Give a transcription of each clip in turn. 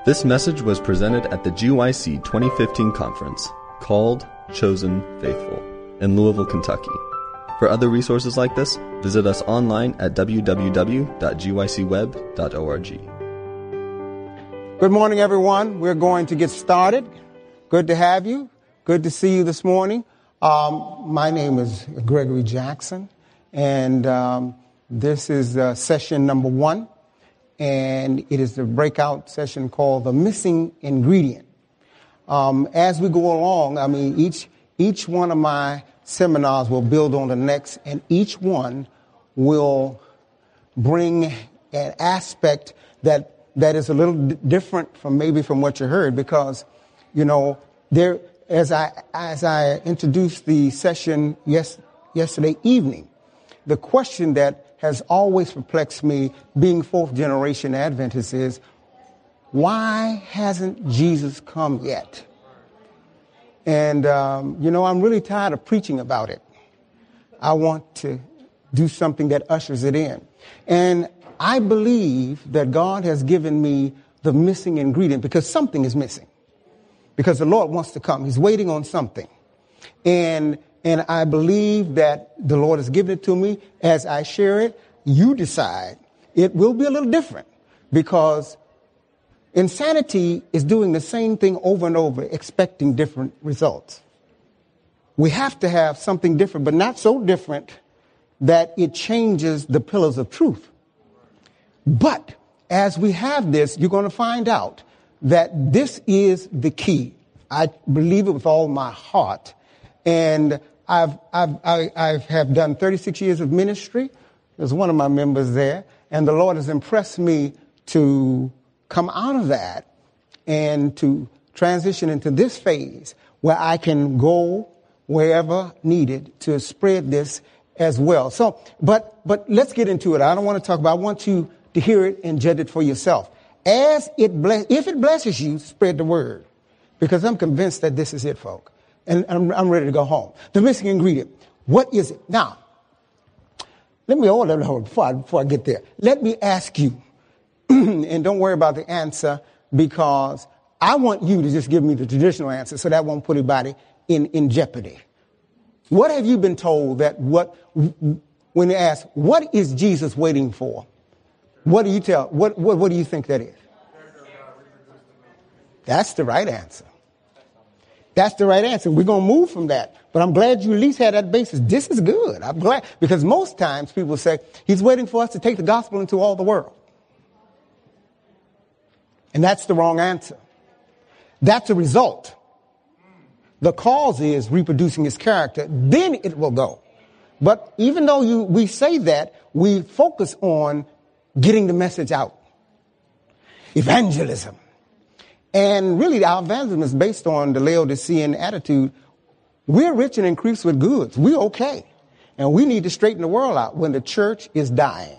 This message was presented at the GYC 2015 conference called Chosen Faithful in Louisville, Kentucky. For other resources like this, visit us online at www.gycweb.org. Good morning, everyone. We're going to get started. Good to have you. Good to see you this morning. My name is Gregory Jackson, and this is session number 1. And it is the breakout session called The Missing Ingredient. As we go along, I mean, each one of my seminars will build on the next, and each one will bring an aspect that is a little different from what you heard, because, you know, there, as I introduced the session yesterday evening, the question that has always perplexed me, being fourth generation Adventist, is why hasn't Jesus come yet? And, I'm really tired of preaching about it. I want to do something that ushers it in. And I believe that God has given me the missing ingredient, because something is missing. Because the Lord wants to come. He's waiting on something. And I believe that the Lord has given it to me. As I share it, you decide. It will be a little different, because insanity is doing the same thing over and over, expecting different results. We have to have something different, but not so different that it changes the pillars of truth. But as we have this, you're going to find out that this is the key. I believe it with all my heart. And I have done 36 years of ministry. There's one of my members there. And the Lord has impressed me to come out of that and to transition into this phase where I can go wherever needed to spread this as well. So, but let's get into it. I don't want to talk about it. I want you to hear it and judge it for yourself. If it blesses you, spread the word, because I'm convinced that this is it, folk. And I'm ready to go home. The missing ingredient. What is it? Now, hold before I get there. Let me ask you, and don't worry about the answer, because I want you to just give me the traditional answer, so that won't put anybody in jeopardy. What have you been told when they ask, what is Jesus waiting for? What do you tell? What do you think that is? That's the right answer. That's the right answer. We're going to move from that. But I'm glad you at least had that basis. This is good. I'm glad, because most times people say, he's waiting for us to take the gospel into all the world. And that's the wrong answer. That's a result. The cause is reproducing his character. Then it will go. But even though we say that, we focus on getting the message out. Evangelism. And really, our evangelism is based on the Laodicean attitude. We're rich and increased with goods. We're okay. And we need to straighten the world out when the church is dying.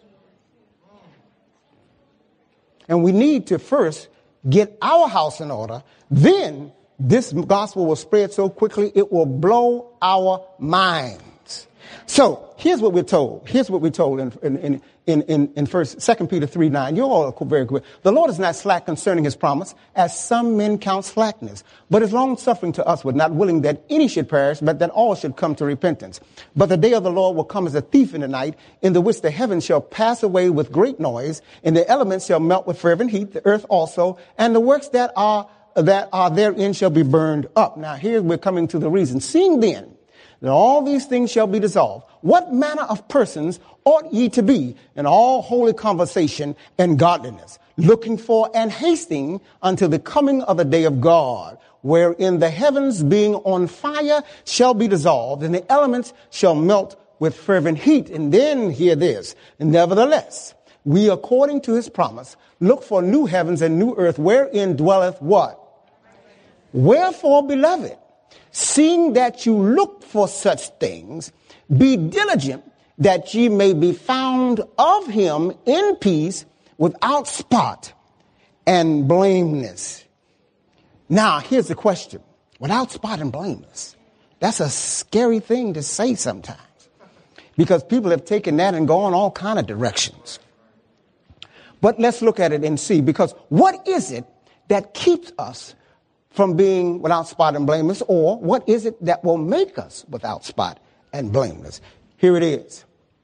And we need to first get our house in order. Then this gospel will spread so quickly, it will blow our minds. So here's what we're told. Here's what we're told in 2 Peter 3:9. You're all very good. The Lord is not slack concerning his promise, as some men count slackness, but is long suffering to us, with not willing that any should perish, but that all should come to repentance. But the day of the Lord will come as a thief in the night, in the which the heavens shall pass away with great noise, and the elements shall melt with fervent heat, the earth also, and the works that are therein shall be burned up. Now here we're coming to the reason. Seeing then that all these things shall be dissolved, what manner of persons ought ye to be in all holy conversation and godliness, looking for and hasting until the coming of the day of God, wherein the heavens being on fire shall be dissolved, and the elements shall melt with fervent heat. And then hear this, nevertheless, we, according to his promise, look for new heavens and new earth, wherein dwelleth what? Wherefore, beloved, seeing that you look for such things, be diligent that ye may be found of him in peace, without spot and blameless. Now, here's the question. Without spot and blameless. That's a scary thing to say sometimes, because people have taken that and gone all kind of directions. But let's look at it and see, because what is it that keeps us from being without spot and blameless, or what is it that will make us without spot and blameless? Here it is.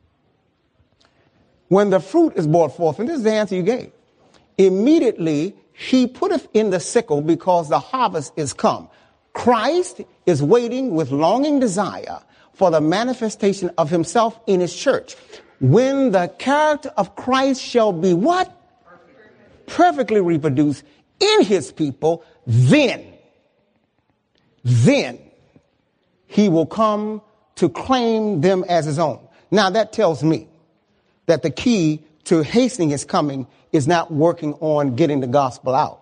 When the fruit is brought forth, and this is the answer you gave, immediately he putteth in the sickle because the harvest is come. Christ is waiting with longing desire for the manifestation of himself in his church. When the character of Christ shall be what? Perfectly reproduced in his people, then he will come to claim them as his own. Now that tells me that the key to hastening his coming is not working on getting the gospel out.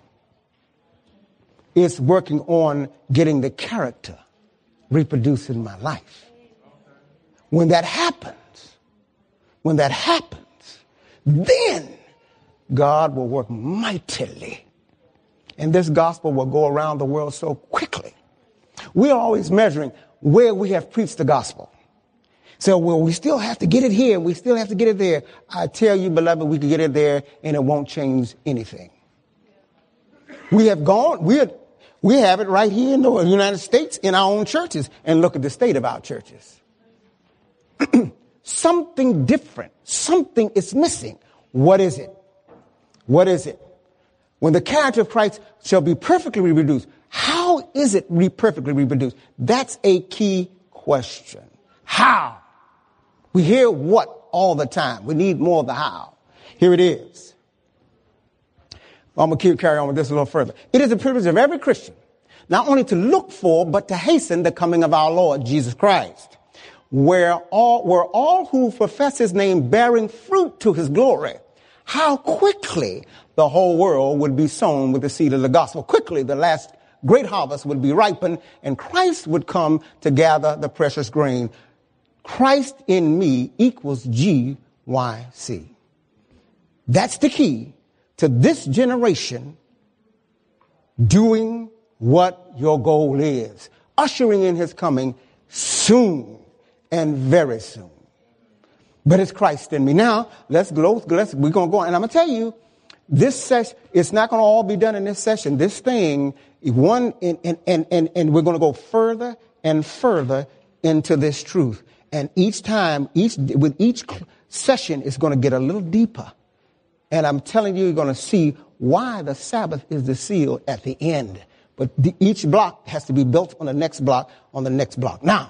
It's working on getting the character reproduced in my life. When that happens, then God will work mightily. And this gospel will go around the world so quickly. We're always measuring where we have preached the gospel. So, well, we still have to get it here. We still have to get it there. I tell you, beloved, we can get it there and it won't change anything. We have gone, we have it right here in the United States in our own churches, and look at the state of our churches. Something different. Something is missing. What is it? What is it? When the character of Christ shall be perfectly reproduced, how is it perfectly reproduced? That's a key question. How? We hear what all the time. We need more of the how. Here it is. I'm going to carry on with this a little further. It is the privilege of every Christian not only to look for, but to hasten the coming of our Lord Jesus Christ, where all who profess his name bearing fruit to his glory. How quickly the whole world would be sown with the seed of the gospel. Quickly the last great harvest would be ripened, and Christ would come to gather the precious grain. Christ in me equals GYC. That's the key to this generation doing what your goal is. Ushering in his coming soon and very soon. But it's Christ in me. Now, we're going to go on. And I'm going to tell you, this session, it's not going to all be done in this session. This thing, and we're going to go further and further into this truth. And each time, with each session, it's going to get a little deeper. And I'm telling you, you're going to see why the Sabbath is the seal at the end. But each block has to be built on the next block, on the next block. Now,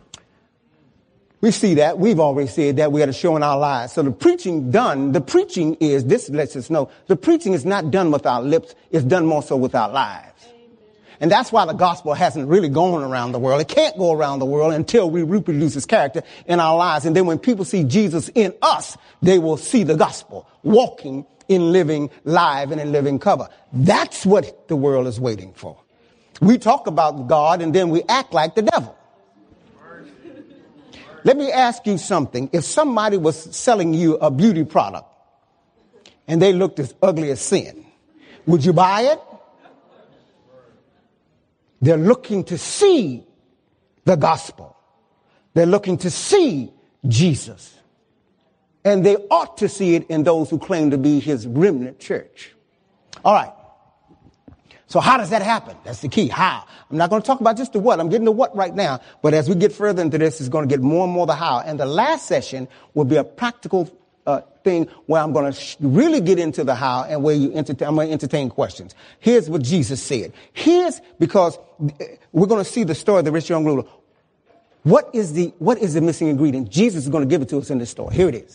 we see that. We've already said that. We got to show in our lives. So the preaching is, this lets us know, the preaching is not done with our lips. It's done more so with our lives. And that's why the gospel hasn't really gone around the world. It can't go around the world until we reproduce his character in our lives. And then when people see Jesus in us, they will see the gospel walking in living live and in living cover. That's what the world is waiting for. We talk about God and then we act like the devil. Let me ask you something. If somebody was selling you a beauty product and they looked as ugly as sin, would you buy it? They're looking to see the gospel. They're looking to see Jesus. And they ought to see it in those who claim to be his remnant church. All right. So how does that happen? That's the key. How? I'm not going to talk about just the what. I'm getting the what right now. But as we get further into this, it's going to get more and more the how. And the last session will be a practical thing where I'm going to really get into the how and where I'm going to entertain questions. Here's what Jesus said. Because we're going to see the story of the rich young ruler. What is the missing ingredient? Jesus is going to give it to us in this story. Here it is.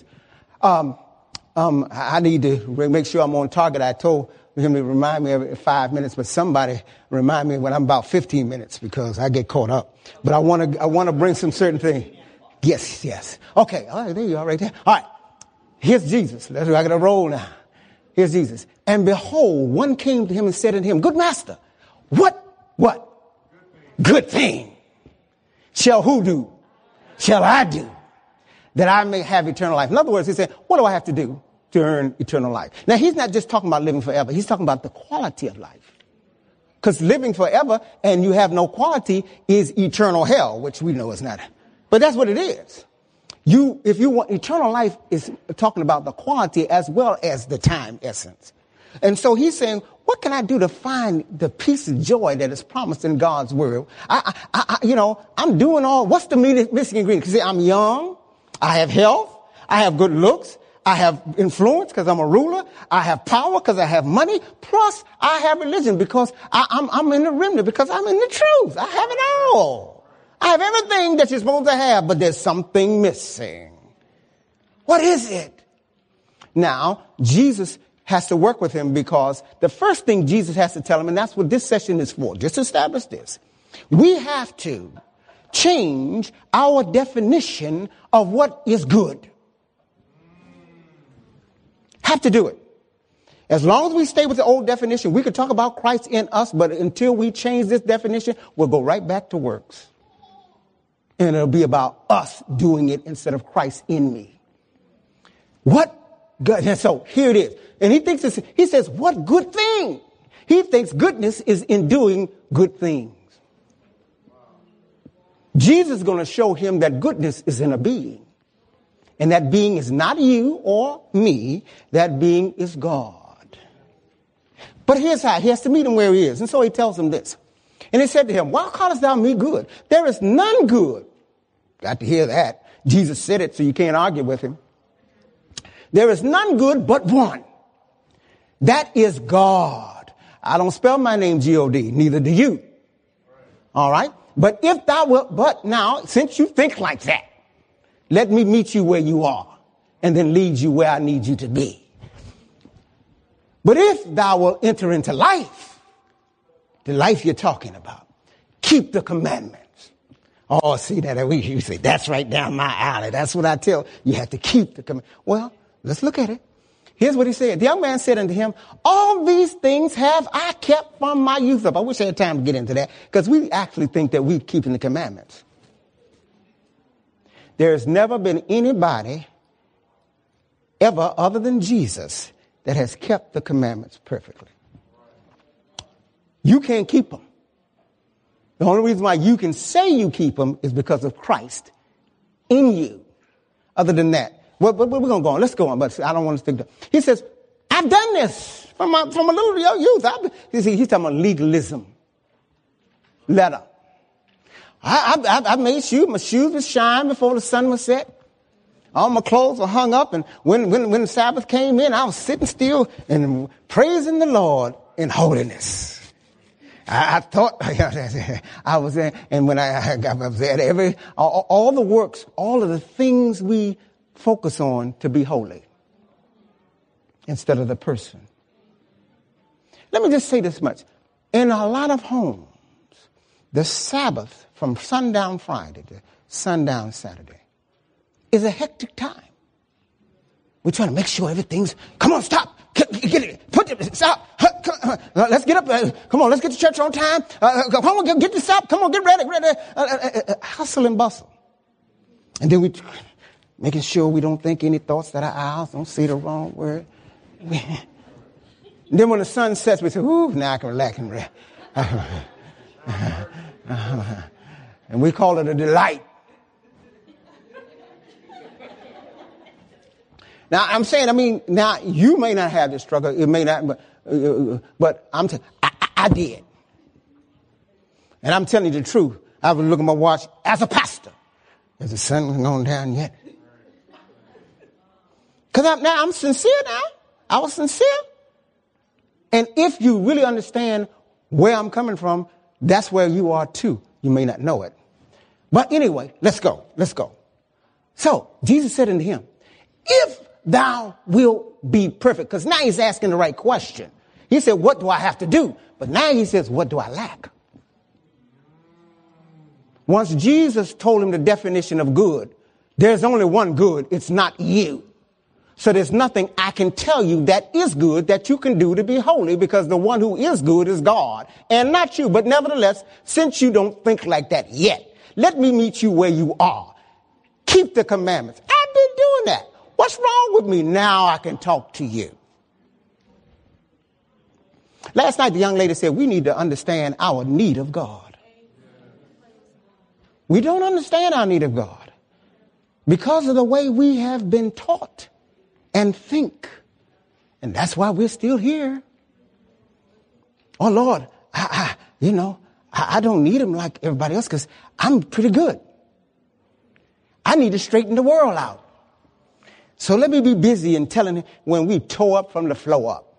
I need to make sure I'm on target. I told him to remind me every 5 minutes, but somebody remind me when I'm about 15 minutes because I get caught up. But I want to bring some certain thing. Yes. Okay. All right. There you are right there. All right. Here's Jesus. I got to roll now. Here's Jesus. And behold, one came to him and said unto him, Good master, what? Good thing. Shall who do? Shall I do? That I may have eternal life. In other words, he said, what do I have to do to earn eternal life? Now, he's not just talking about living forever. He's talking about the quality of life. Because living forever and you have no quality is eternal hell, which we know is not. But that's what it is. If you want eternal life, is talking about the quality as well as the time essence. And so he's saying, what can I do to find the peace and joy that is promised in God's word? I'm doing what's the missing ingredient? Because I'm young, I have health, I have good looks, I have influence because I'm a ruler, I have power because I have money, plus I have religion because I'm in the remnant, because I'm in the truth. I have it all. I have everything that you're supposed to have, but there's something missing. What is it? Now, Jesus has to work with him, because the first thing Jesus has to tell him, and that's what this session is for, just to establish this, we have to change our definition of what is good. Have to do it. As long as we stay with the old definition, we could talk about Christ in us, but until we change this definition, we'll go right back to works. And it'll be about us doing it instead of Christ in me. What good? And so here it is. And he says, what good thing? He thinks goodness is in doing good things. Jesus is going to show him that goodness is in a being. And that being is not you or me. That being is God. But here's how. He has to meet him where he is. And so he tells him this. And he said to him, why callest thou me good? There is none good. Got to hear that. Jesus said it, so you can't argue with him. There is none good but one. That is God. I don't spell my name G-O-D. Neither do you. All right. But if thou wilt, but now, since you think like that, let me meet you where you are and then lead you where I need you to be. But if thou wilt enter into life, the life you're talking about, keep the commandments. Oh, see that? You say, that's right down my alley. That's what I tell you. You have to keep the commandments. Well, let's look at it. Here's what he said. The young man said unto him, all these things have I kept from my youth up. I wish I had time to get into that, because we actually think that we're keeping the commandments. There's never been anybody ever other than Jesus that has kept the commandments perfectly. You can't keep them. The only reason why you can say you keep them is because of Christ in you. Other than that, we're going to go on. Let's go on, but I don't want to stick to. He says, I've done this from a little youth. He's talking about legalism. Letter. I made shoes. My shoes would shine before the sun was set. All my clothes were hung up. And when the Sabbath came in, I was sitting still and praising the Lord in holiness. I thought I was there. And when I was there, all the works, all of the things we focus on to be holy instead of the person. Let me just say this much. In a lot of homes, the Sabbath from sundown Friday to sundown Saturday is a hectic time. We're trying to make sure everything's, come on, stop. Get it. Put it. Stop. Let's get up. Come on, let's get to church on time. Come on, get this up. Come on, get ready. Hustle and bustle. And then we making sure we don't think any thoughts that are ours, don't say the wrong word. And then when the sun sets, we say, ooh, now I can relax and rest. And we call it a delight. Now, I'm saying, now you may not have this struggle. It may not, but I'm telling you, I did. And I'm telling you the truth. I was looking at my watch as a pastor. Has the sun gone down yet? Because I'm sincere now. I was sincere. And if you really understand where I'm coming from, that's where you are too. You may not know it. But anyway, let's go. So Jesus said unto him, if thou wilt be perfect. Because now he's asking the right question. He said, what do I have to do? But now he says, what do I lack? Once Jesus told him the definition of good, there's only one good. It's not you. So there's nothing I can tell you that is good that you can do to be holy, because the one who is good is God and not you. But nevertheless, since you don't think like that yet, let me meet you where you are. Keep the commandments. I've been doing that. What's wrong with me? Now I can talk to you. Last night, the young lady said we need to understand our need of God. We don't understand our need of God. because of the way we have been taught and think. And that's why we're still here. Oh, Lord, I don't need him like everybody else because I'm pretty good. I need to straighten the world out. So let me be busy in telling him when we tore up from the floor up.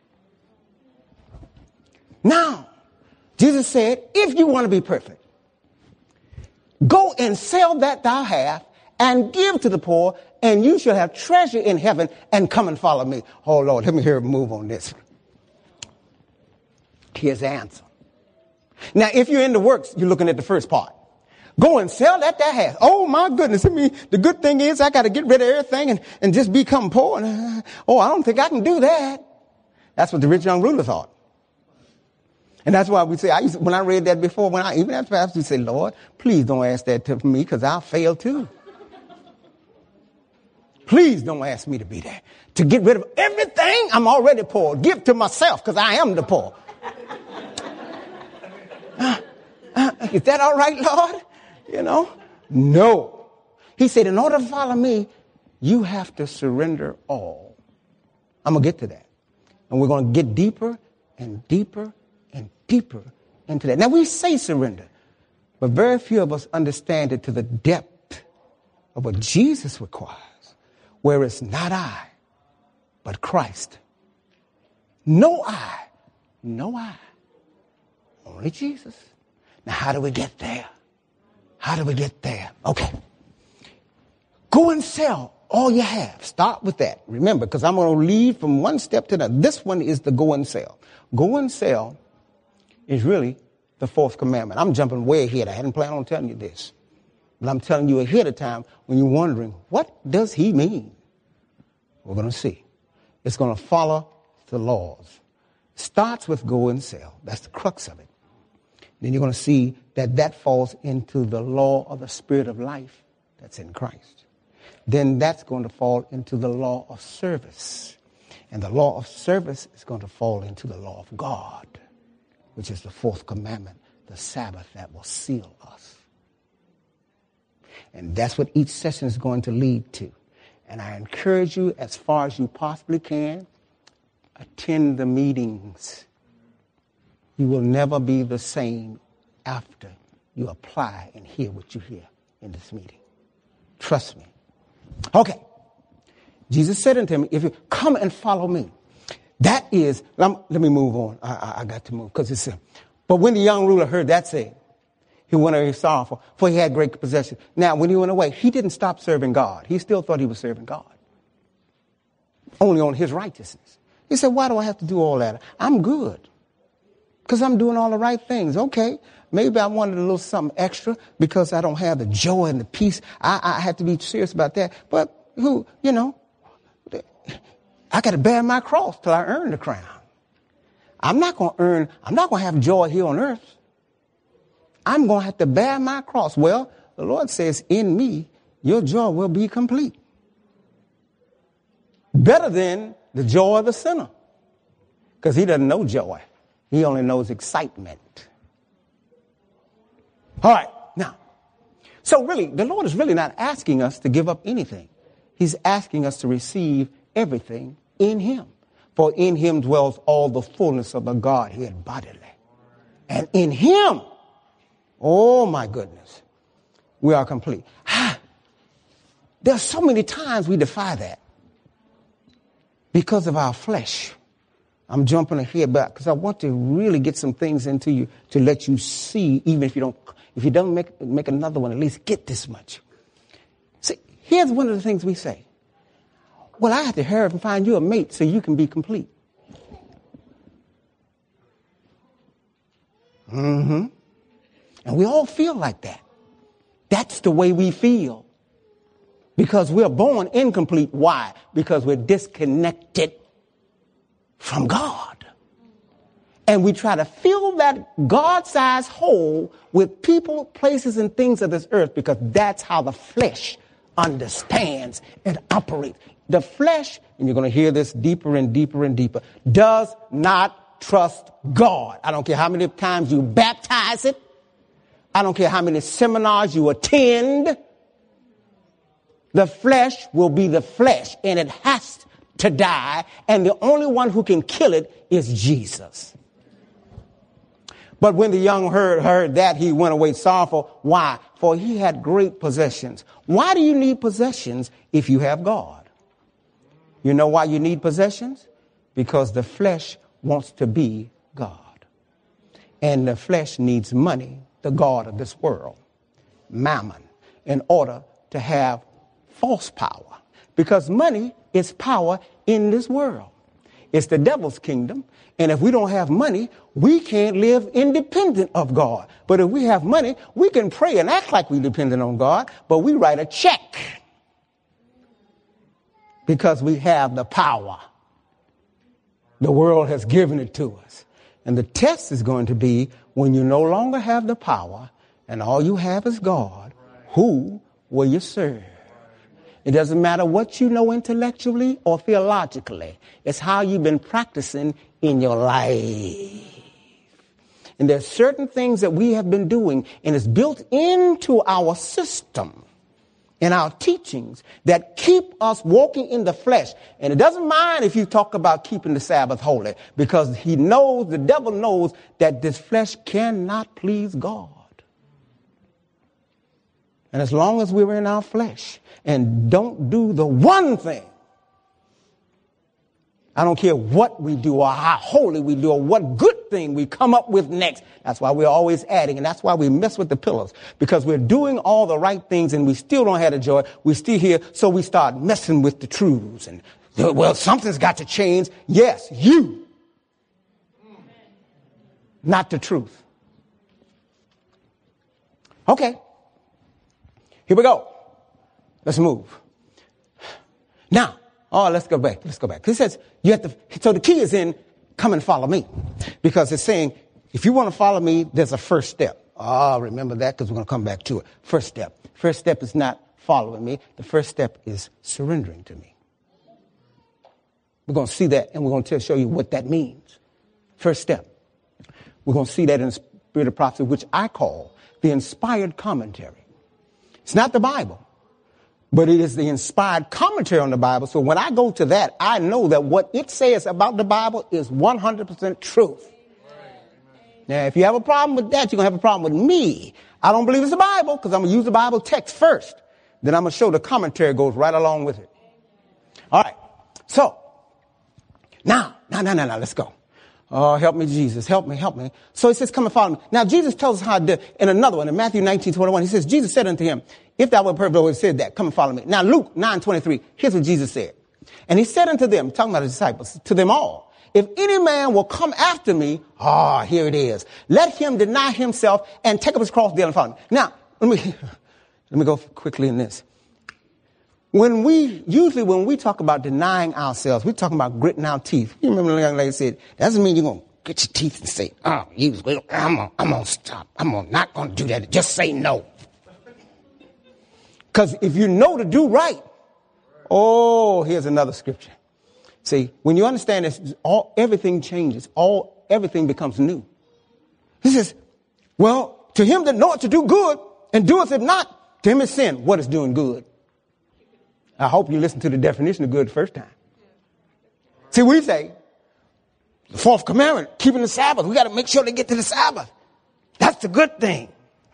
Now, Jesus said, if you want to be perfect, go and sell that thou hast and give to the poor, and you shall have treasure in heaven, and come and follow me. Oh, Lord, let me hear a move on this. Here's the answer. Now, if you're in the works, you're looking at the first part. Go and sell that thou hast. Oh, my goodness. I mean, the good thing is I got to get rid of everything and just become poor. I don't think I can do that. That's what the rich young ruler thought. And that's why we say, when I read that before, even after I used to say, Lord, please don't ask that to me because I'll fail too. Please don't ask me to be there. To get rid of everything, I'm already poor. Give to myself because I am the poor. Is that all right, Lord? No. He said, in order to follow me, you have to surrender all. I'm going to get to that. And we're going to get deeper and deeper and deeper into that. Now, we say surrender, but very few of us understand it to the depth of what Jesus requires, where it's not I, but Christ. No I, only Jesus. Now, how do we get there? Okay. Go and sell all you have. Start with that. Remember, because I'm going to lead from one step to another. This one is the go and sell. Go and sell is really the fourth commandment. I'm jumping way ahead. I hadn't planned on telling you this. But I'm telling you ahead of time when you're wondering, what does he mean? We're going to see. It's going to follow the laws. Starts with go and sell. That's the crux of it. Then you're going to see that falls into the law of the spirit of life that's in Christ. Then that's going to fall into the law of service. And the law of service is going to fall into the law of God, which is the fourth commandment, the Sabbath that will seal us. And that's what each session is going to lead to. And I encourage you, as far as you possibly can, attend the meetings. You will never be the same after you apply and hear what you hear in this meeting. Trust me. Okay. Jesus said unto him, if you come and follow me, that is, let me move on. I got to move because it's simple. But when the young ruler heard that said, he went away sorrowful, for he had great possession. Now, when he went away, he didn't stop serving God. He still thought he was serving God. Only on his righteousness. He said, why do I have to do all that? I'm good. Because I'm doing all the right things. Okay, maybe I wanted a little something extra because I don't have the joy and the peace. I have to be serious about that. But I got to bear my cross till I earn the crown. I'm not going to have joy here on earth. I'm going to have to bear my cross. Well, the Lord says, in me, your joy will be complete. Better than the joy of the sinner. Because he doesn't know joy. He only knows excitement. All right, now. So really, the Lord is really not asking us to give up anything. He's asking us to receive everything in him. For in him dwells all the fullness of the Godhead bodily. And in him, oh my goodness, we are complete. There's so many times we defy that because of our flesh. I'm jumping ahead back because I want to really get some things into you to let you see, even if you don't make another one, at least get this much. See, here's one of the things we say. Well, I have to hurry up and find you a mate so you can be complete. And we all feel like that. That's the way we feel. Because we're born incomplete. Why? Because we're disconnected from God. And we try to fill that God-sized hole with people, places, and things of this earth because that's how the flesh understands and operates. The flesh, and you're going to hear this deeper and deeper and deeper, does not trust God. I don't care how many times you baptize it. I don't care how many seminars you attend. The flesh will be the flesh, and it has to die, and the only one who can kill it is Jesus. But when the young heard that, he went away sorrowful. Why? For he had great possessions. Why do you need possessions if you have God? You know why you need possessions? Because the flesh wants to be God. And the flesh needs money, the God of this world, mammon, in order to have false power. Because money is power in this world. It's the devil's kingdom. And if we don't have money, we can't live independent of God. But if we have money, we can pray and act like we're dependent on God, but we write a check because we have the power. The world has given it to us. And the test is going to be when you no longer have the power and all you have is God, who will you serve? It doesn't matter what you know intellectually or theologically. It's how you've been practicing in your life. And there's certain things that we have been doing, and it's built into our system and our teachings that keep us walking in the flesh. And it doesn't mind if you talk about keeping the Sabbath holy, because he knows, the devil knows, that this flesh cannot please God. And as long as we're in our flesh and don't do the one thing, I don't care what we do or how holy we do or what good thing we come up with next. That's why we're always adding, and that's why we mess with the pillars, because we're doing all the right things and we still don't have the joy. We're still here, so we start messing with the truths. And, well, something's got to change. Yes, you. Not the truth. Okay. Here we go. Let's move. Now, let's go back. He says, you have to, so the key is in come and follow me. Because it's saying, if you want to follow me, there's a first step. Remember that, because we're going to come back to it. First step. First step is not following me. The first step is surrendering to me. We're going to see that, and we're going to show you what that means. First step. We're going to see that in the Spirit of Prophecy, which I call the inspired commentary. It's not the Bible, but it is the inspired commentary on the Bible. So when I go to that, I know that what it says about the Bible is 100% truth. Now, if you have a problem with that, you're going to have a problem with me. I don't believe it's the Bible, because I'm going to use the Bible text first. Then I'm going to show the commentary goes right along with it. All right. So now, let's go. Oh, help me, Jesus. Help me. So he says, come and follow me. Now, Jesus tells us how to do it in another one. In Matthew 19:21, he says, Jesus said unto him, if thou wert perfect, he said that, come and follow me. Now, Luke 9:23, here's what Jesus said. And he said unto them, talking about his disciples, to them all, if any man will come after me, here it is. Let him deny himself and take up his cross daily and follow me. Now, let me go quickly in this. When we talk about denying ourselves, we're talking about gritting our teeth. You remember the young lady said, that doesn't mean you're going to grit your teeth and say, I'm going to stop. I'm not going to do that. Just say no. Because if you know to do right, here's another scripture. See, when you understand this, everything changes. Everything becomes new. He says, well, to him that knoweth to do good and doeth it not, to him is sin. What is doing good? I hope you listen to the definition of good the first time. See, we say, the fourth commandment, keeping the Sabbath. We got to make sure they get to the Sabbath. That's the good thing.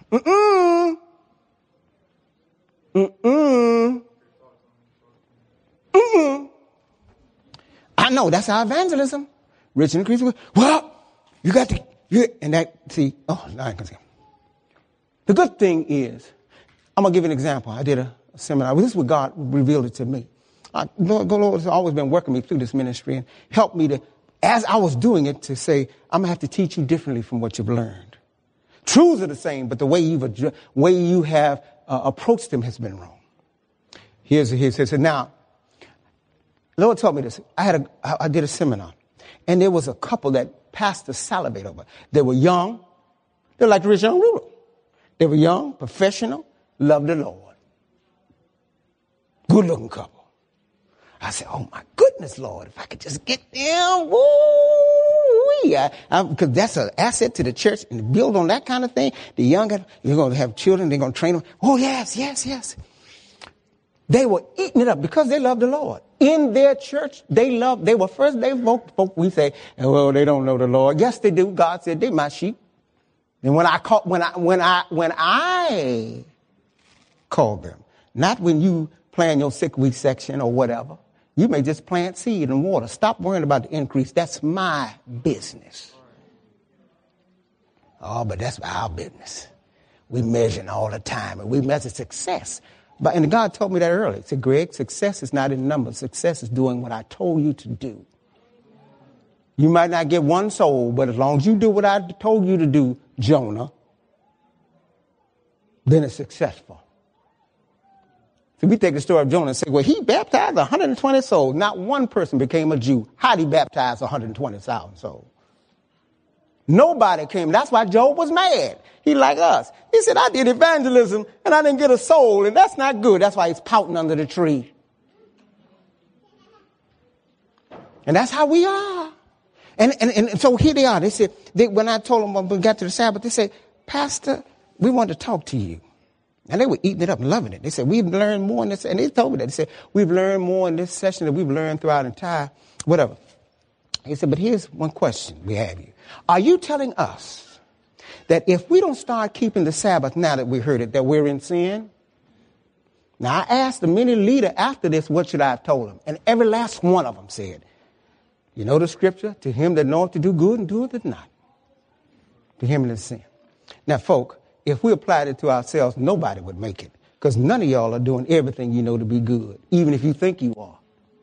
I know, that's our evangelism. Rich and increasing. Well, you got to, and that, see, no, I ain't gonna say. The good thing is, I'm going to give you an example. I did a seminar. This is what God revealed it to me. The Lord has always been working me through this ministry and helped me to, as I was doing it, to say, I'm going to have to teach you differently from what you've learned. Truths are the same, but the way you have approached them has been wrong. He said, now, the Lord told me this. I did a seminar, and there was a couple that pastors salivate over. They were young. They're like the rich young ruler. They were young, professional, loved the Lord. Good-looking couple. I said, oh, my goodness, Lord, if I could just get them, because that's an asset to the church, and to build on that kind of thing. The younger, you're going to have children, they're going to train them. Oh, yes. They were eating it up because they loved the Lord. In their church, we say, well, they don't know the Lord. Yes, they do. God said, they're my sheep. And when I called them, not when you plan your 6 week section or whatever, you may just plant seed and water. Stop worrying about the increase. That's my business. Oh, but that's our business. We measure all the time, and we measure success. And God told me that earlier. He said, Greg, success is not in numbers. Success is doing what I told you to do. You might not get one soul, but as long as you do what I told you to do, Jonah, then it's successful. So we take the story of Jonah and say, well, he baptized 120 souls. Not one person became a Jew. How did he baptize 120,000 souls? Nobody came. That's why Job was mad. He like us. He said, I did evangelism and I didn't get a soul, and that's not good. That's why he's pouting under the tree. And that's how we are. And so here they are. They said, when I told them when we got to the Sabbath, they said, Pastor, we want to talk to you. And they were eating it up and loving it. They said, we've learned more in this. And they told me that. They said, we've learned more in this session than we've learned throughout the entire, whatever. He said, but here's one question we have you. Are you telling us that if we don't start keeping the Sabbath now that we heard it, that we're in sin? Now, I asked the many leader after this, what should I have told them? And every last one of them said, you know the scripture, to him that knoweth to do good and doeth it not, to him that is sin. Now, folk, if we applied it to ourselves, nobody would make it, because none of y'all are doing everything you know to be good, even if you think you are.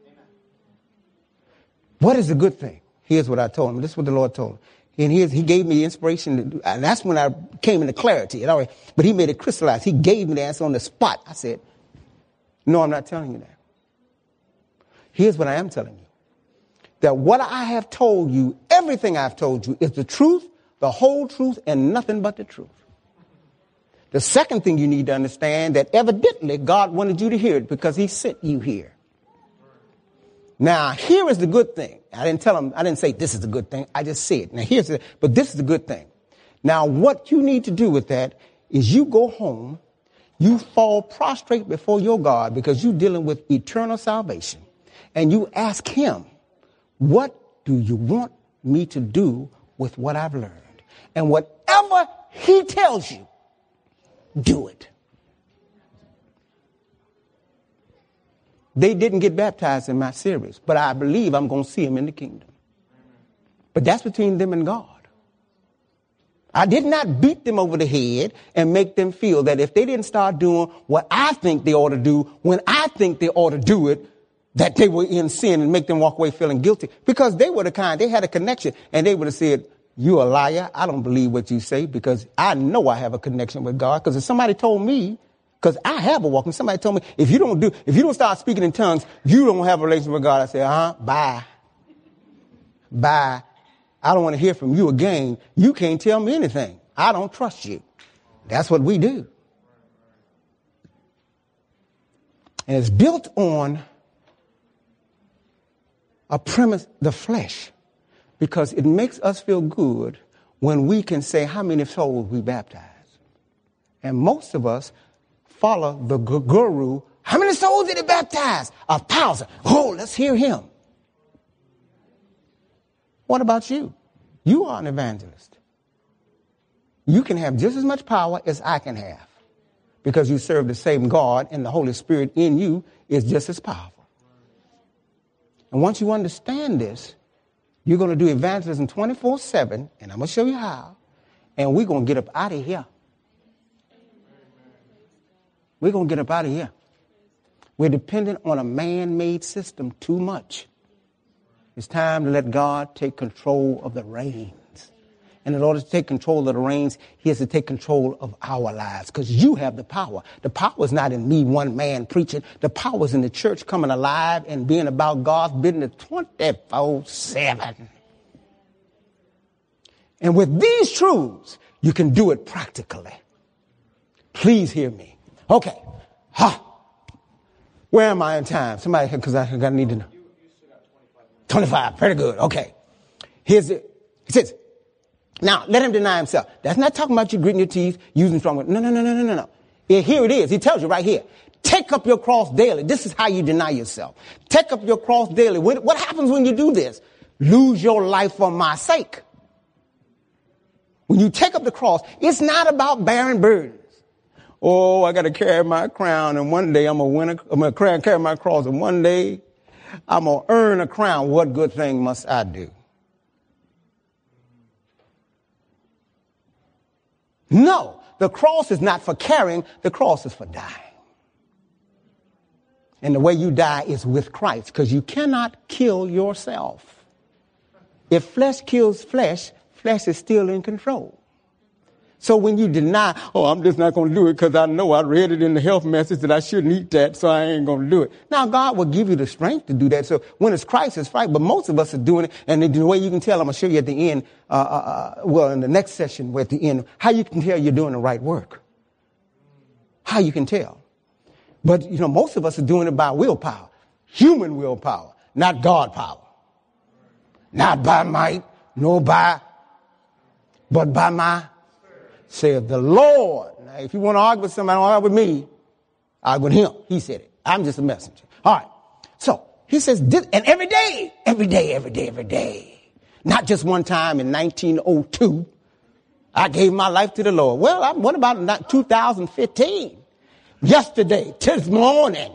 What is the good thing? Here's what I told him. This is what the Lord told him. And he gave me inspiration. And that's when I came into clarity. But he made it crystallize. He gave me the answer on the spot. I said, no, I'm not telling you that. Here's what I am telling you. That what I have told you, everything I've told you, is the truth, the whole truth, and nothing but the truth. The second thing you need to understand, that evidently God wanted you to hear it because he sent you here. Now, here is the good thing. I didn't say this is the good thing. I just said, but this is the good thing. Now, what you need to do with that is you go home, you fall prostrate before your God because you're dealing with eternal salvation. And you ask him, what do you want me to do with what I've learned? And whatever he tells you, do it. They didn't get baptized in my series, but I believe I'm going to see them in the kingdom. But that's between them and God. I did not beat them over the head and make them feel that if they didn't start doing what I think they ought to do, when I think they ought to do it, that they were in sin and make them walk away feeling guilty. Because they were the kind, they had a connection, and they would have said, you a liar. I don't believe what you say because I know I have a connection with God. Because if somebody told me, because I have a walk, and somebody told me, if you don't start speaking in tongues, you don't have a relationship with God. I say, bye. Bye. I don't want to hear from you again. You can't tell me anything. I don't trust you. That's what we do. And it's built on a premise, the flesh, because it makes us feel good when we can say how many souls we baptize. And most of us follow the guru. How many souls did he baptize? 1,000. Oh, let's hear him. What about you? You are an evangelist. You can have just as much power as I can have because you serve the same God, and the Holy Spirit in you is just as powerful. And once you understand this, you're going to do evangelism 24/7, and I'm going to show you how, and we're going to get up out of here. We're going to get up out of here. We're dependent on a man-made system too much. It's time to let God take control of the reins. And in order to take control of the reins, he has to take control of our lives because you have the power. The power is not in me, one man preaching. The power is in the church coming alive and being about God's business 24/7. And with these truths, you can do it practically. Please hear me. Okay. Where am I in time? Somebody, because I need to know. 25. Pretty good. Okay. Here's it. He says, now, let him deny himself. That's not talking about you gritting your teeth, using strong words. No. Here it is. He tells you right here. Take up your cross daily. This is how you deny yourself. Take up your cross daily. What happens when you do this? Lose your life for my sake. When you take up the cross, it's not about bearing burdens. Oh, I got to carry my crown, and one day I'm going to carry my cross, and one day I'm going to earn a crown. What good thing must I do? No, the cross is not for carrying. The cross is for dying. And the way you die is with Christ, because you cannot kill yourself. If flesh kills flesh, flesh is still in control. So when you deny, oh, I'm just not going to do it because I know I read it in the health message that I shouldn't eat that, so I ain't going to do it. Now, God will give you the strength to do that. So when it's Christ, it's right. But most of us are doing it. And the way you can tell, I'm going to show you at the end, in the next session, we're at the end, how you can tell you're doing the right work. How you can tell. But, most of us are doing it by willpower, human willpower, not God power. Not by might, nor but by my, saith the Lord. Now, if you want to argue with somebody, don't argue with me. Argue with him. He said it. I'm just a messenger. All right. So he says, and every day. Not just one time in 1902. I gave my life to the Lord. Well, what about 2015? Yesterday, this morning.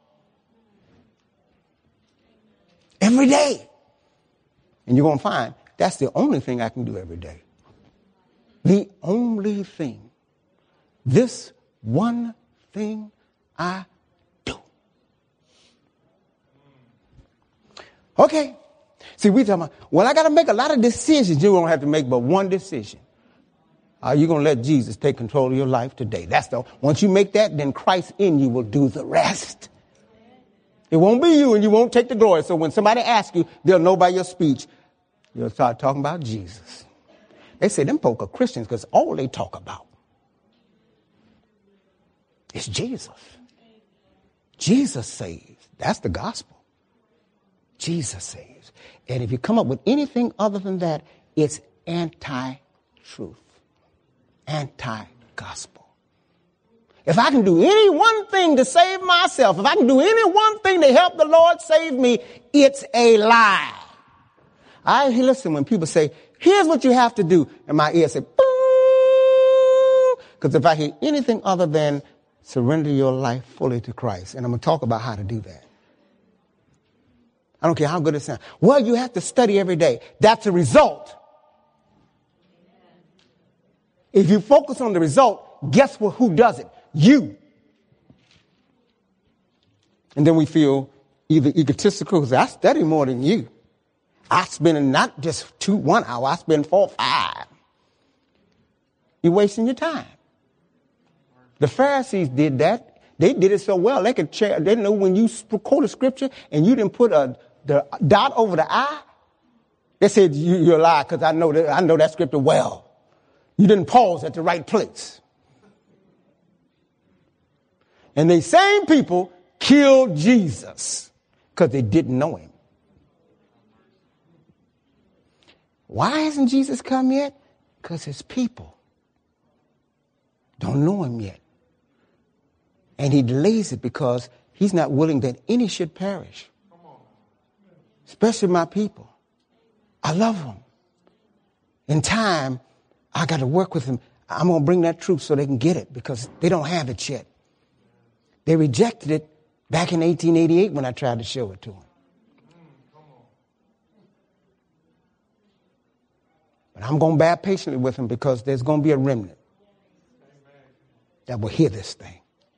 Every day. And you're going to find that's the only thing I can do every day. The only thing. This one thing I do. Okay. See, we talking about, well, I got to make a lot of decisions. You don't have to make but one decision. Are you going to let Jesus take control of your life today? Once you make that, then Christ in you will do the rest. It won't be you, and you won't take the glory. So when somebody asks you, they'll know by your speech. You'll start talking about Jesus. They say them folk are Christians because all they talk about is Jesus. Jesus saves. That's the gospel. Jesus saves. And if you come up with anything other than that, it's anti-truth, anti-gospel. If I can do any one thing to save myself, if I can do any one thing to help the Lord save me, it's a lie. Listen, when people say, here's what you have to do, and my ear say, because if I hear anything other than surrender your life fully to Christ, and I'm going to talk about how to do that. I don't care how good it sounds. Well, you have to study every day. That's a result. If you focus on the result, guess what? Who does it? You. And then we feel either egotistical, because I study more than you. I spend not just 1 hour, I spend 4 or 5. You're wasting your time. The Pharisees did that. They did it so well. They know when you quote a scripture and you didn't put the dot over the I, they said you're a liar because I know that scripture well. You didn't pause at the right place. And these same people killed Jesus because they didn't know him. Why hasn't Jesus come yet? Because his people don't know him yet. And he delays it because he's not willing that any should perish. Especially my people. I love them. In time, I got to work with them. I'm going to bring that truth so they can get it because they don't have it yet. They rejected it back in 1888 when I tried to show it to them. But I'm going to bear patiently with them because there's going to be a remnant that will hear this thing.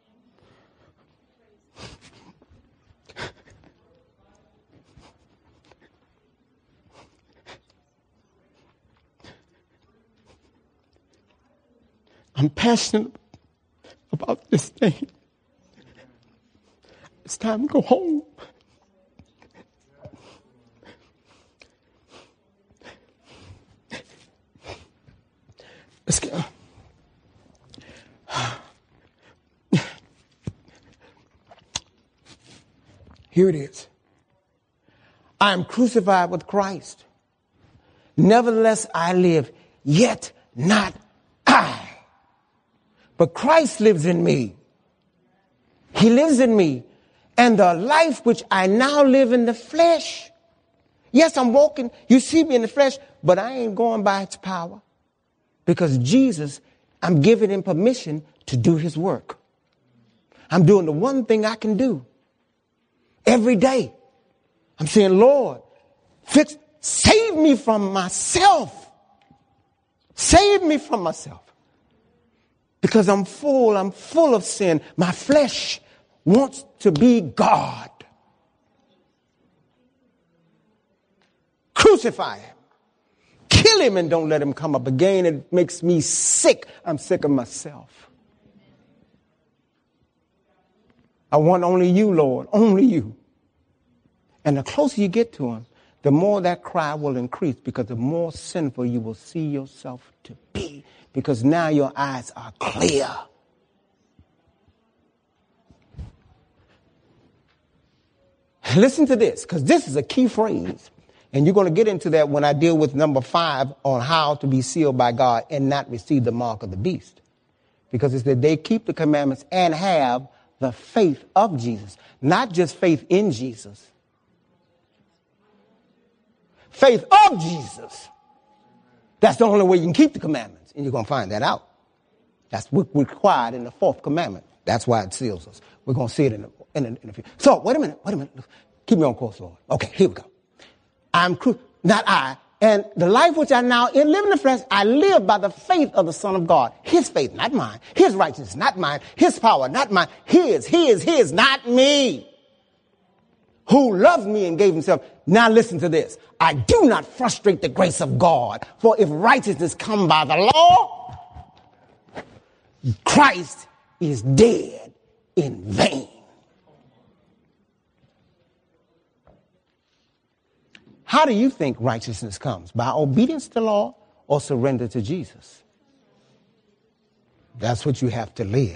I'm passionate about this thing. It's time to go home. Let's go. Here it is. I am crucified with Christ. Nevertheless, I live, yet not I. But Christ lives in me. He lives in me. And the life which I now live in the flesh. Yes, I'm walking. You see me in the flesh, but I ain't going by its power. Because Jesus, I'm giving him permission to do his work. I'm doing the one thing I can do every day. I'm saying, Lord, save me from myself. Save me from myself. Because I'm full of sin. My flesh wants to be God. Crucify him. Kill him and don't let him come up again. It makes me sick. I'm sick of myself. I want only you, Lord, only you. And the closer you get to him, the more that cry will increase, because the more sinful you will see yourself to be, because now your eyes are clear. Listen to this, because this is a key phrase. And you're going to get into that when I deal with number 5 on how to be sealed by God and not receive the mark of the beast. Because it's that they keep the commandments and have the faith of Jesus, not just faith in Jesus. Faith of Jesus. That's the only way you can keep the commandments. And you're going to find that out. That's what's required in the 4th commandment. That's why it seals us. We're going to see it in the future. So, wait a minute. Keep me on course, Lord. Okay, here we go. Not I. And the life which I now live in the flesh, I live by the faith of the Son of God. His faith, not mine. His righteousness, not mine. His power, not mine. His, not me. Who loved me and gave himself. Now listen to this. I do not frustrate the grace of God. For if righteousness come by the law, Christ is dead in vain. How do you think righteousness comes? By obedience to law or surrender to Jesus? That's what you have to live.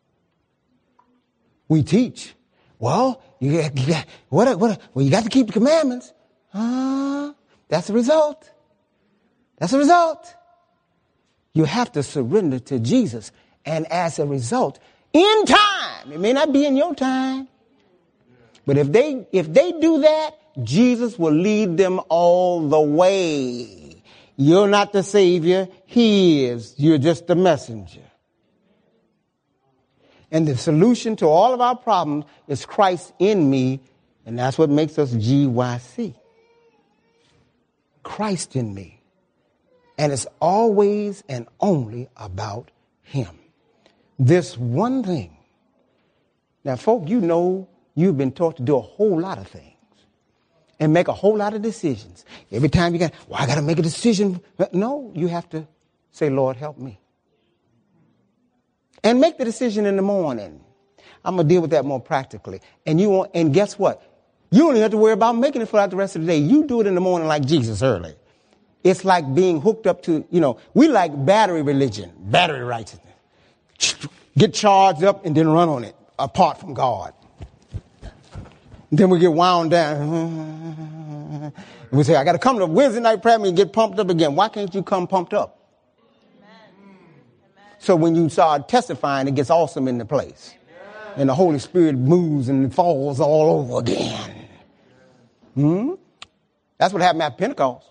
We teach. Well, you got to keep the commandments. That's the result. That's the result. You have to surrender to Jesus. And as a result, in time, it may not be in your time, but if they do that, Jesus will lead them all the way. You're not the Savior. He is. You're just the messenger. And the solution to all of our problems is Christ in me. And that's what makes us GYC. Christ in me. And it's always and only about him. This one thing. Now, folk, you know you've been taught to do a whole lot of things. And make a whole lot of decisions. Every time I got to make a decision. No, you have to say, Lord, help me. And make the decision in the morning. I'm going to deal with that more practically. And guess what? You don't even have to worry about making it throughout the rest of the day. You do it in the morning like Jesus early. It's like being hooked up to, we like battery religion, battery righteousness. Get charged up and then run on it apart from God. Then we get wound down. We say, I got to come to Wednesday night prayer meeting and get pumped up again. Why can't you come pumped up? Amen. So when you start testifying, it gets awesome in the place. Amen. And the Holy Spirit moves and falls all over again. That's what happened at Pentecost.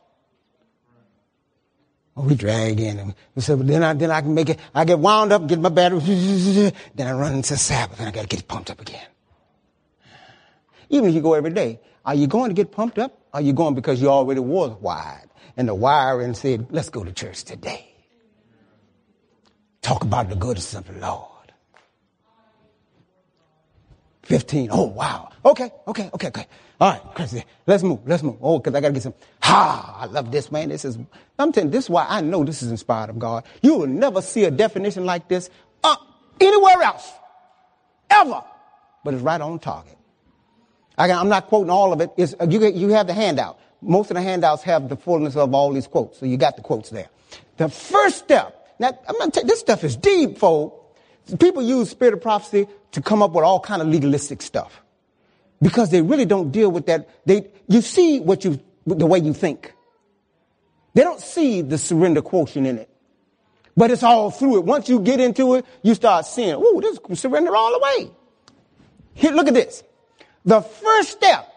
We drag in and we say, well, then I can make it. I get wound up, get my battery. Then I run into Sabbath and I got to get pumped up again. Even if you go every day, are you going to get pumped up? Or are you going because you already was wired? And the wiring said, let's go to church today. Talk about the goodness of the Lord. 15. Oh, wow. Okay. All right, Chris, let's move. Oh, because I got to get some. I love this, man. I'm telling you, this is why I know this is inspired of God. You will never see a definition like this anywhere else. Ever. But it's right on target. I'm not quoting all of it. You have the handout. Most of the handouts have the fullness of all these quotes. So you got the quotes there. The first step. Now, I'm going to tell you, this stuff is deep, folks. People use spirit of prophecy to come up with all kind of legalistic stuff. Because they really don't deal with that. You see the way you think. They don't see the surrender quotient in it. But it's all through it. Once you get into it, you start seeing, this surrender all the way. Here, look at this. The first step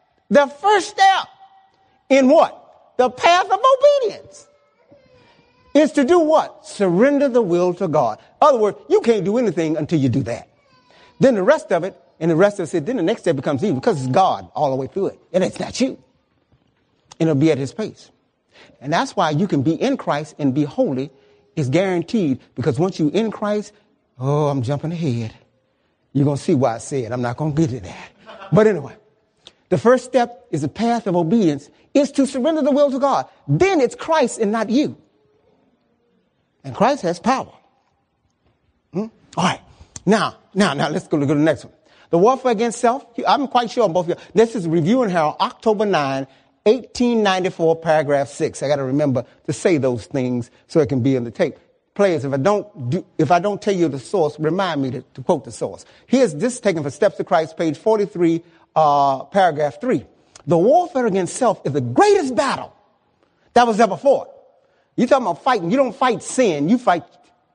in what? The path of obedience is to do what? Surrender the will to God. In other words, you can't do anything until you do that. Then the rest of it, then the next step becomes easy because it's God all the way through it. And it's not you. And it'll be at his pace. And that's why you can be in Christ and be holy is guaranteed, because once you're in Christ, I'm jumping ahead. You're going to see why I said I'm not going to get to that. But anyway, the first step is the path of obedience is to surrender the will to God. Then it's Christ and not you. And Christ has power. All right. Now, let's go to the next one. The warfare against self. I'm quite sure on both of you. This is Review and Herald, October 9, 1894, paragraph 6. I got to remember to say those things so it can be in the tape. Players, if I don't tell you the source, remind me to quote the source. This is taken from Steps to Christ, page 43, paragraph 3. The warfare against self is the greatest battle that was ever fought. You're talking about fighting. You don't fight sin. You fight.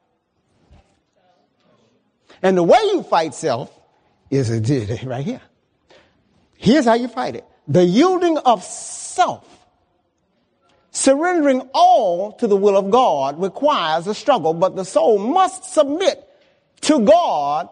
And the way you fight self is right here. Here's how you fight it. The yielding of self. Surrendering all to the will of God requires a struggle, but the soul must submit to God.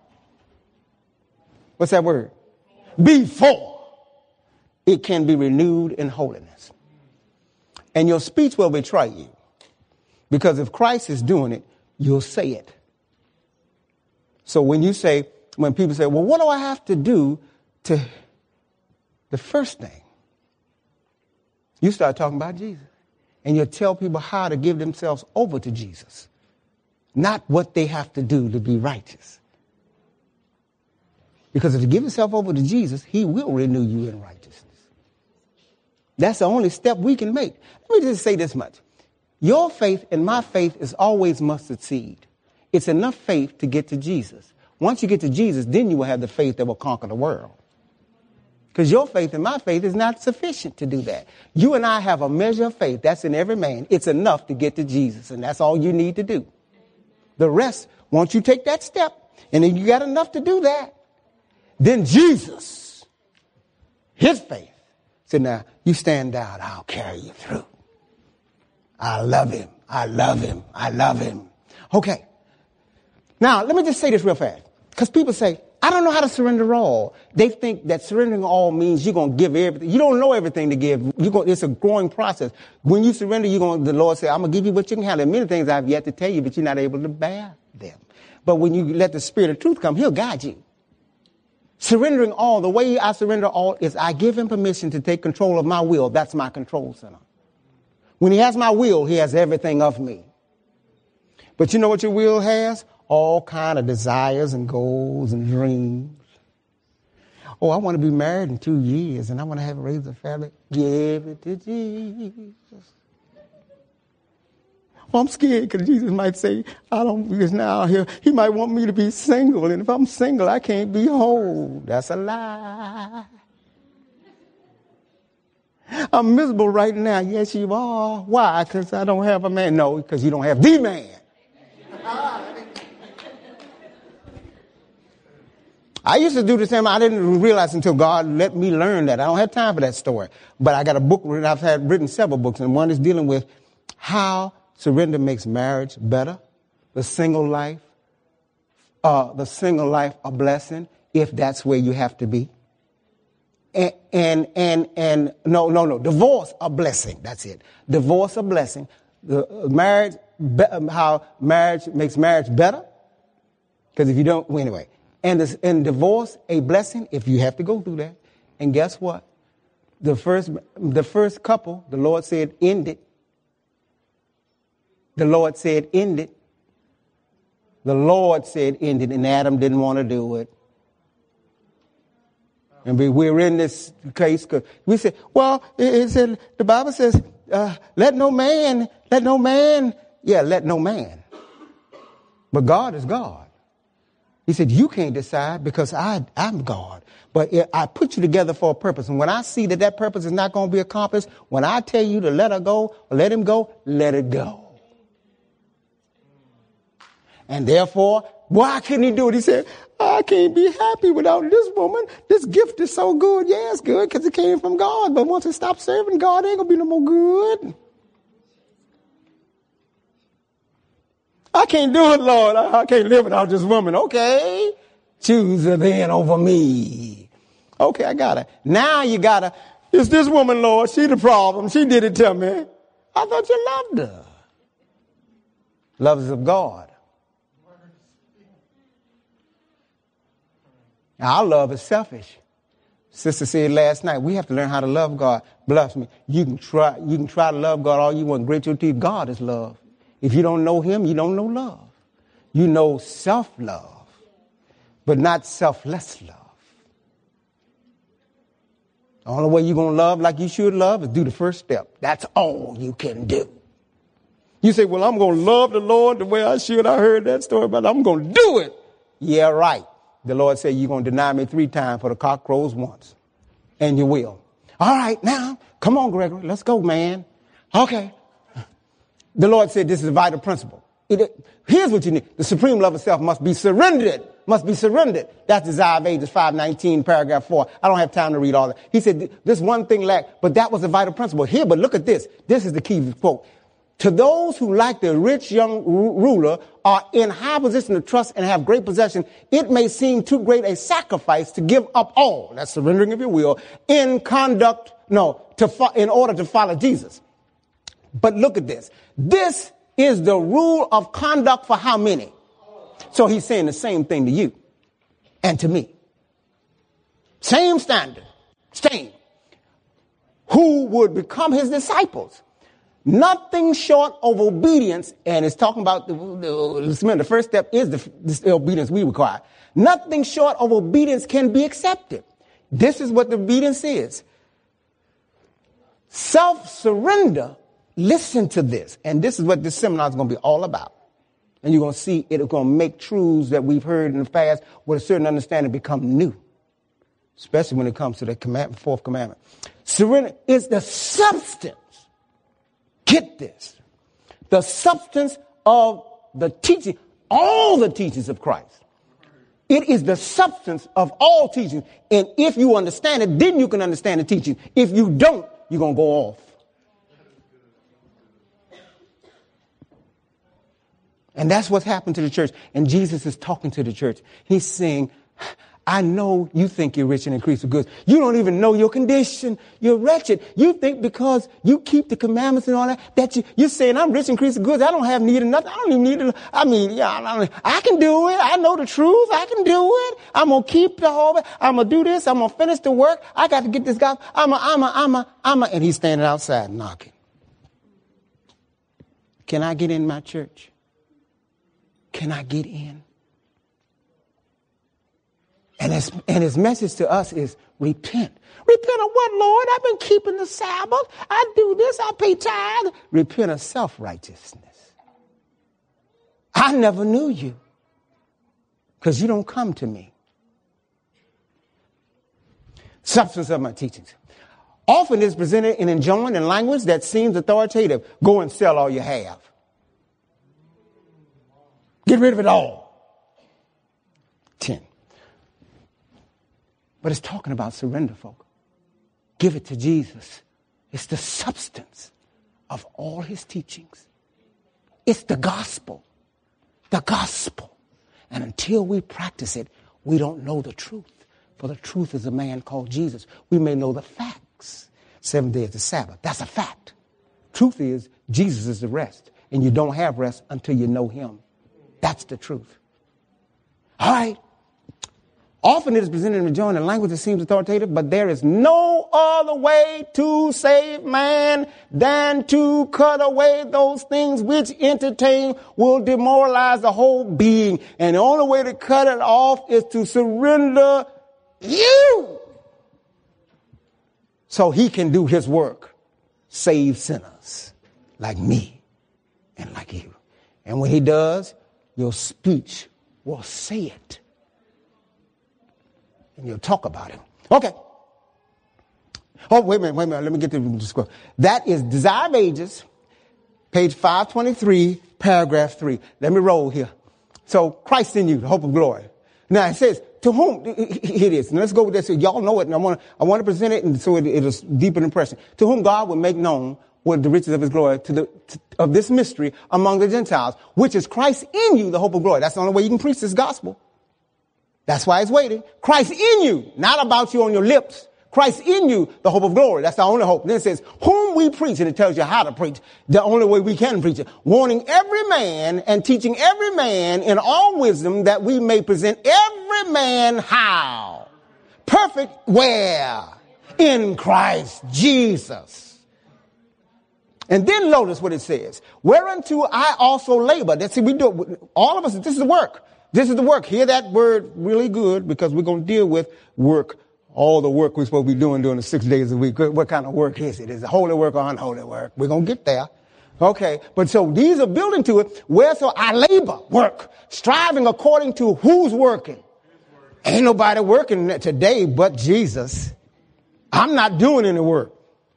What's that word? Before it can be renewed in holiness. And your speech will betray you. Because if Christ is doing it, you'll say it. So when people say, well, what do I have to do to the first thing? You start talking about Jesus. And you tell people how to give themselves over to Jesus. Not what they have to do to be righteous. Because if you give yourself over to Jesus, he will renew you in righteousness. That's the only step we can make. Let me just say this much. Your faith and my faith is always mustard seed. It's enough faith to get to Jesus. Once you get to Jesus, then you will have the faith that will conquer the world. Because your faith and my faith is not sufficient to do that. You and I have a measure of faith. That's in every man. It's enough to get to Jesus. And that's all you need to do. The rest, once you take that step, and then you got enough to do that, then Jesus, his faith, said, now you stand down. I'll carry you through. I love him. I love him. I love him. Okay. Now, let me just say this real fast. Because people say, I don't know how to surrender all. They think that surrendering all means you're going to give everything. You don't know everything to give. It's a growing process. When you surrender, the Lord said, I'm going to give you what you can handle. Many things I've yet to tell you, but you're not able to bear them. But when you let the Spirit of truth come, he'll guide you. Surrendering all, the way I surrender all is I give him permission to take control of my will. That's my control center. When he has my will, he has everything of me. But you know what your will has? All kind of desires and goals and dreams. Oh, I want to be married in 2 years and I want to raise a family. Give it to Jesus. Well, I'm scared because Jesus might say, because now he might want me to be single. And if I'm single, I can't be whole. That's a lie. I'm miserable right now. Yes, you are. Why? Because I don't have a man. No, because you don't have the man. I used to do the same. I didn't realize until God let me learn that. I don't have time for that story. But I got a book. I've written several books, and one is dealing with how surrender makes marriage better, the single life a blessing, if that's where you have to be. And divorce a blessing. That's it. Divorce a blessing. How marriage makes marriage better. Because if you don't, anyway. And divorce a blessing if you have to go through that. And guess what? The first couple, the Lord said, end it. The Lord said, end it. The Lord said, end it. And Adam didn't want to do it. And we're in this case because we said, well, it said, the Bible says, let no man. Yeah, let no man. But God is God. He said, you can't decide because I'm God. But I put you together for a purpose. And when I see that purpose is not going to be accomplished, when I tell you to let her go or let him go, let it go. And therefore, why couldn't he do it? He said, I can't be happy without this woman. This gift is so good. Yeah, it's good because it came from God. But once it stops serving God, it ain't going to be no more good. I can't do it, Lord. I can't live without this woman. Okay. Choose her then over me. Okay, I got her. Now you got her. It's this woman, Lord. She the problem. She did it to me. I thought you loved her. Love is of God. Our love is selfish. Sister said last night, we have to learn how to love God. Bless me. You can try to love God all you want. Grit your teeth. God is love. If you don't know him, you don't know love. You know self-love, but not selfless love. The only way you're going to love like you should love is do the first step. That's all you can do. You say, well, I'm going to love the Lord the way I should. I heard that story, but I'm going to do it. Yeah, right. The Lord said, you're going to deny me 3 times for the cock crows once. And you will. All right, now, come on, Gregory. Let's go, man. Okay. The Lord said this is a vital principle. Here's what you need. The supreme love of self must be surrendered. Must be surrendered. That's Desire of Ages 519, paragraph 4. I don't have time to read all that. He said this one thing lacked, but that was a vital principle. Here, but look at this. This is the key quote. To those who, like the rich young ruler, are in high position of trust and have great possession, it may seem too great a sacrifice to give up all, that's surrendering of your will, in order to follow Jesus. But look at this. This is the rule of conduct for how many? So he's saying the same thing to you and to me. Same standard. Same. Who would become his disciples? Nothing short of obedience, and it's talking about the first step is the obedience we require. Nothing short of obedience can be accepted. This is what the obedience is. Self-surrender. Listen to this, and this is what this seminar is going to be all about. And you're going to see it's going to make truths that we've heard in the past with a certain understanding become new, especially when it comes to the fourth commandment. Surrender is the substance. Get this. The substance of the teaching, all the teachings of Christ. It is the substance of all teaching. And if you understand it, then you can understand the teaching. If you don't, you're going to go off. And that's what's happened to the church. And Jesus is talking to the church. He's saying, I know you think you're rich and increase of goods. You don't even know your condition. You're wretched. You think because you keep the commandments and all that you're saying I'm rich and increase of goods. I don't have need of nothing. I don't even need it. I mean, I can do it. I know the truth. I can do it. I'm going to keep the whole, I'm going to do this. I'm going to finish the work. I got to get this guy. And he's standing outside knocking. Can I get in my church? Can I get in? And his message to us is repent. Repent of what, Lord? I've been keeping the Sabbath. I do this. I pay tithe. Repent of self-righteousness. I never knew you because you don't come to me. Substance of my teachings. Often it's presented in enjoined and language that seems authoritative. Go and sell all you have. Get rid of it all. 10. But it's talking about surrender, folk. Give it to Jesus. It's the substance of all his teachings. It's the gospel. The gospel. And until we practice it, we don't know the truth. For the truth is a man called Jesus. We may know the facts. 7 days is the Sabbath. That's a fact. Truth is, Jesus is the rest. And you don't have rest until you know him. That's the truth. All right. Often it is presented in a joint and language that seems authoritative, but there is no other way to save man than to cut away those things which entertain will demoralize the whole being. And the only way to cut it off is to surrender you so he can do his work. Save sinners like me and like you. And when he does, your speech will say it. And you'll talk about it. Okay. Oh, wait a minute. Let me get to the scroll. That is Desire of Ages, page 523, paragraph 3. Let me roll here. So Christ in you, the hope of glory. Now it says, to whom, here it is. And let's go with this. Y'all know it. And I want to present it, and so it'll deepen impression. To whom God will make known what the riches of his glory of this mystery among the Gentiles, which is Christ in you, the hope of glory. That's the only way you can preach this gospel. That's why it's waiting. Christ in you, not about you on your lips. Christ in you, the hope of glory. That's the only hope. Then it says, whom we preach, and it tells you how to preach. The only way we can preach it. Warning every man and teaching every man in all wisdom, that we may present every man how? Perfect where? In Christ Jesus. And then notice what it says. Whereunto I also labor. That's what we do. All of us, this is the work. This is the work. Hear that word really good, because we're going to deal with work. All the work we're supposed to be doing during the 6 days a week. What kind of work is it? Is it holy work or unholy work? We're going to get there. Okay. But so these are building to it. Wherefore I labor, work, striving according to who's working. Ain't nobody working today but Jesus. I'm not doing any work.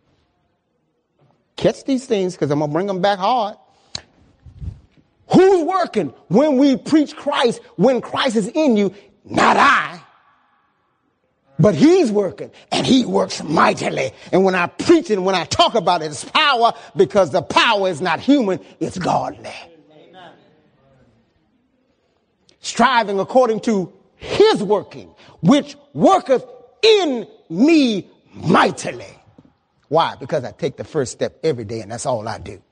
Catch these things, because I'm going to bring them back hard. Who's working when we preach Christ, when Christ is in you? Not I. But he's working, and he works mightily. And when I preach it, and when I talk about it, it's power, because the power is not human, it's godly. Amen. Striving according to his working, which worketh in me mightily. Why? Because I take the first step every day, and that's all I do.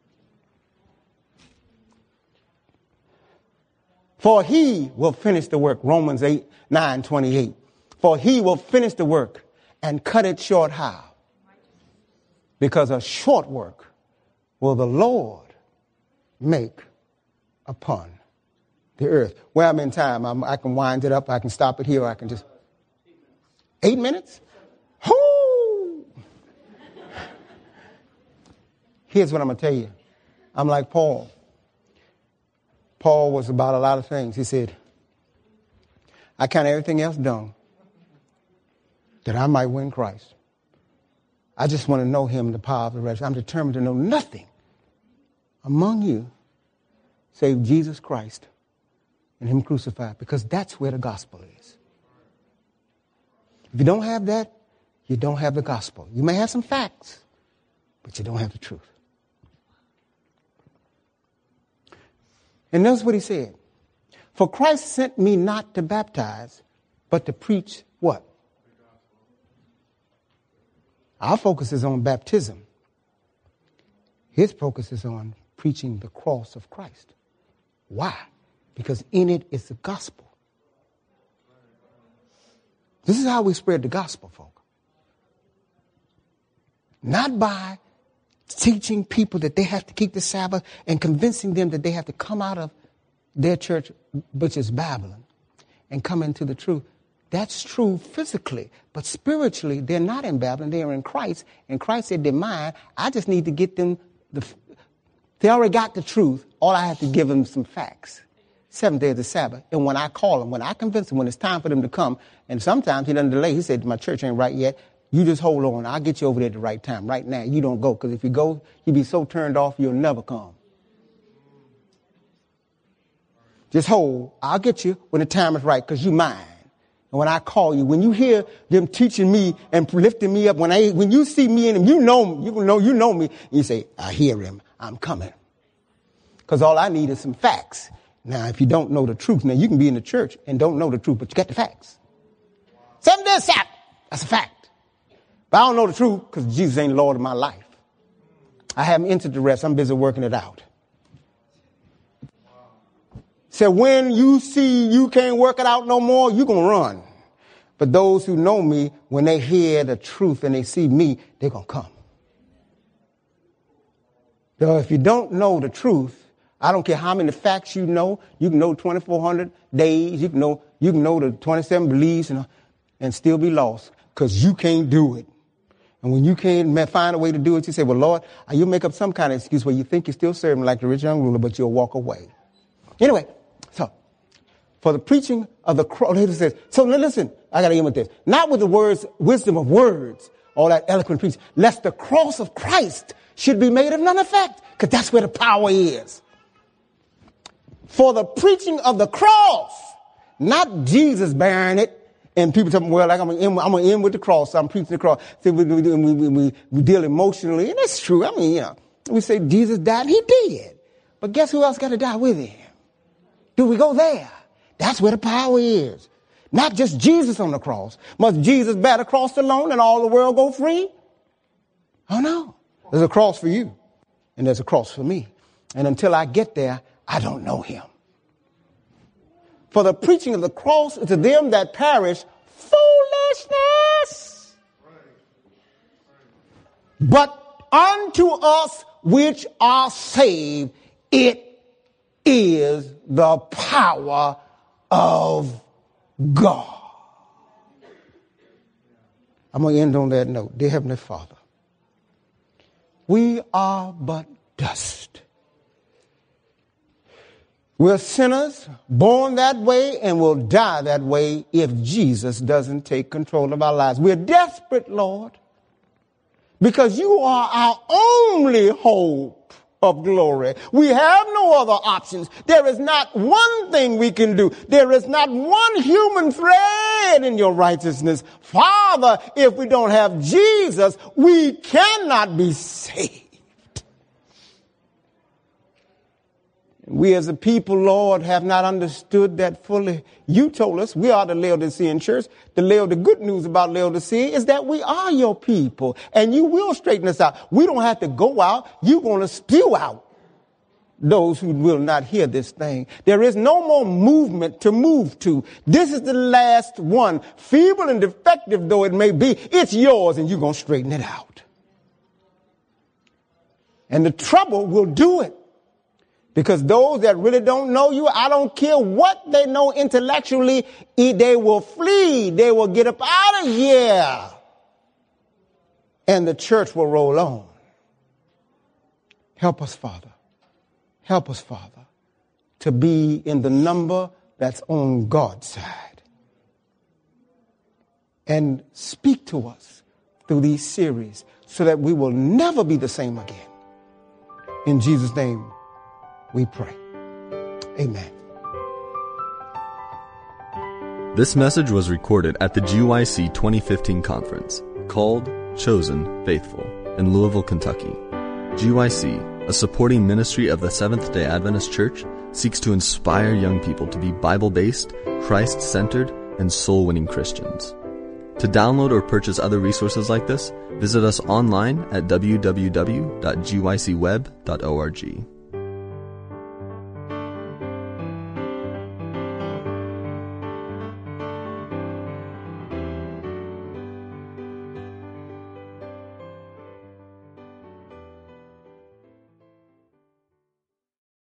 For he will finish the work. Romans 9:28. For he will finish the work and cut it short. How? Because a short work will the Lord make upon the earth. Well, I'm in time. I can wind it up. I can stop it here. Or I can just... 8 minutes? Whoo! Here's what I'm going to tell you. I'm like Paul. Paul was about a lot of things. He said, I count everything else done, that I might win Christ. I just want to know him, the power of the resurrection. I'm determined to know nothing among you save Jesus Christ and him crucified, because that's where the gospel is. If you don't have that, you don't have the gospel. You may have some facts, but you don't have the truth. And notice what he said. For Christ sent me not to baptize, but to preach what? Our focus is on baptism. His focus is on preaching the cross of Christ. Why? Because in it is the gospel. This is how we spread the gospel, folk. Not by teaching people that they have to keep the Sabbath and convincing them that they have to come out of their church, which is Babylon, and come into the truth. That's true physically, but spiritually, they're not in Babylon. They are in Christ, and Christ said, they're mine. I just need to get them. They already got the truth. All I have to give them some facts. 7th day of the Sabbath. And when I call them, when I convince them, when it's time for them to come, and sometimes he doesn't delay. He said, my church ain't right yet. You just hold on. I'll get you over there at the right time. Right now, you don't go, because if you go, you'll be so turned off, you'll never come. Just hold. I'll get you when the time is right, because you're mine. And when I call you, when you hear them teaching me and lifting me up, when you see me in them, you know me. And you say, I hear him. I'm coming. Because all I need is some facts. Now, if you don't know the truth, now you can be in the church and don't know the truth, but you got the facts. 7 days Sabbath. That's a fact. But I don't know the truth because Jesus ain't the Lord of my life. I haven't entered the rest. I'm busy working it out. So when you see you can't work it out no more, you're going to run. But those who know me, when they hear the truth and they see me, they're going to come. So if you don't know the truth, I don't care how many facts you know. You can know 2,400 days. You can know the 27 beliefs and still be lost because you can't do it. And when you can't find a way to do it, you say, well, Lord, you'll make up some kind of excuse where you think you're still serving like the rich young ruler, but you'll walk away. Anyway, so for the preaching of the cross, it says, so listen, I got to end with this. Not with the words, wisdom of words, all that eloquent preaching, lest the cross of Christ should be made of none effect, because that's where the power is. For the preaching of the cross, not Jesus bearing it. And people tell me, well, like I'm going to end with the cross. So I'm preaching the cross. So we deal emotionally. And that's true. I mean, we say Jesus died. He did. But guess who else got to die with him? Do we go there? That's where the power is. Not just Jesus on the cross. Must Jesus bear the cross alone and all the world go free? Oh, no. There's a cross for you. And there's a cross for me. And until I get there, I don't know him. For the preaching of the cross is to them that perish foolishness. But unto us which are saved, it is the power of God. I'm going to end on that note. Dear Heavenly Father, we are but dust. We're sinners, born that way, and will die that way if Jesus doesn't take control of our lives. We're desperate, Lord, because you are our only hope of glory. We have no other options. There is not one thing we can do. There is not one human thread in your righteousness. Father, if we don't have Jesus, we cannot be saved. We as a people, Lord, have not understood that fully. You told us we are the Laodicean church. The good news about Laodicea is that we are your people, and you will straighten us out. We don't have to go out. You're going to spew out those who will not hear this thing. There is no more movement to move to. This is the last one. Feeble and defective though it may be, it's yours, and you're going to straighten it out. And the trouble will do it. Because those that really don't know you, I don't care what they know intellectually, they will flee. They will get up out of here. And the church will roll on. Help us, Father. Help us, Father, to be in the number that's on God's side. And speak to us through these series so that we will never be the same again. In Jesus' name, we pray. Amen. This message was recorded at the GYC 2015 conference called Chosen Faithful in Louisville, Kentucky. GYC, a supporting ministry of the Seventh-day Adventist Church, seeks to inspire young people to be Bible-based, Christ-centered, and soul-winning Christians. To download or purchase other resources like this, visit us online at www.gycweb.org.